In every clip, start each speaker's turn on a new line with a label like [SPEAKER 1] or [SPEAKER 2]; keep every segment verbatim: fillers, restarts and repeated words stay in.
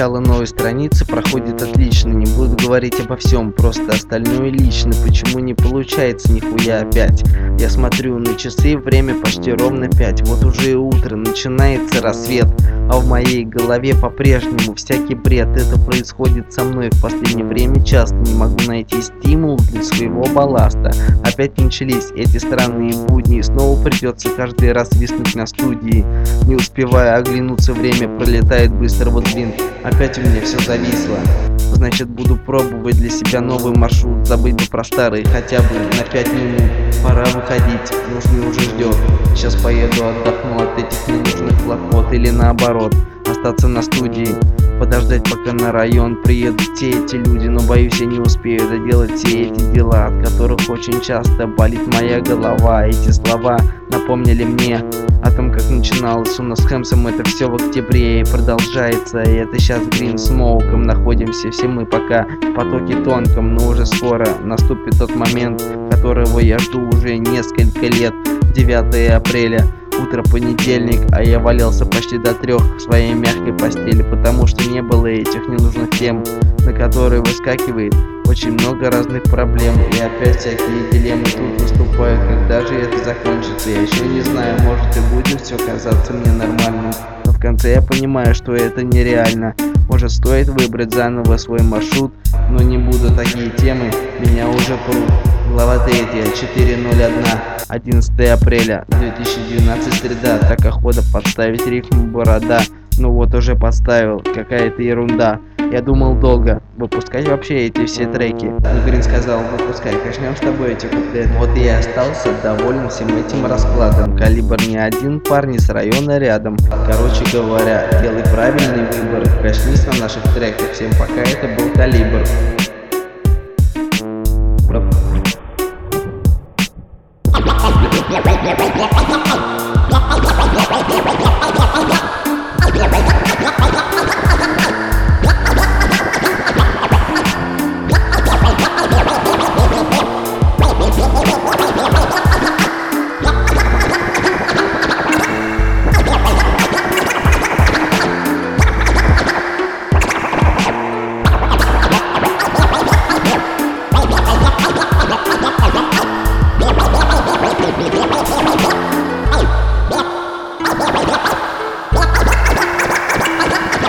[SPEAKER 1] Начало новой страницы проходит отлично. Не буду говорить обо всем, просто остальное лично. Почему не получается нихуя опять? Я смотрю на часы, время почти ровно пять. Вот уже и утро, начинается рассвет, а в моей голове по-прежнему всякий бред. Это происходит со мной в последнее время часто. Не могу найти стимул для своего балласта. Опять начались эти странные будни, и снова придется каждый раз виснуть на студии. Не успевая оглянуться, время пролетает быстро. Вот блин, опять у меня все зависло. Значит, буду пробовать для себя новый маршрут. Забыть бы про старый хотя бы на пять минут. Пора выходить, нужный уже ждет. Сейчас поеду, отдохну от этих ненужных хлопот. Или наоборот, остаться на студии, подождать, пока на район приедут все эти люди. Но боюсь, я не успею доделать все эти дела, от которых очень часто болит моя голова. Эти слова напомнили мне о том, как начиналось у нас с Хэмсом это все в октябре и продолжается. И это сейчас Green Smoke находимся все мы пока в потоке тонком. Но уже скоро наступит тот момент, которого я жду уже несколько лет. девятое апреля, утро понедельник, а я валялся почти до трех в своей мягкой постели, потому что не было этих ненужных тем, на которые выскакивает очень много разных проблем. И опять всякие дилеммы тут наступают. Когда же это закончится, я еще не знаю. Может, и будет все казаться мне нормальным, но в конце я понимаю, что это нереально. Может, стоит выбрать заново свой маршрут, но не буду, такие темы меня уже прут. Глава третья, четыре ноль один, одиннадцатое апреля две тысячи двенадцатого, среда. Так охота подставить рифму борода. Ну вот уже подставил, какая-то ерунда. Я думал долго, выпускать вообще эти все треки. Но Грин сказал, выпускай, качнем с тобой эти куплеты. Вот и я остался доволен всем этим раскладом. Калибр не один, парни с района рядом. Короче говоря, делай правильный выбор. Качнись на наших треках. Всем пока, это был Калибр.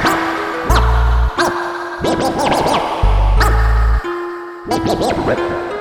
[SPEAKER 2] Rip.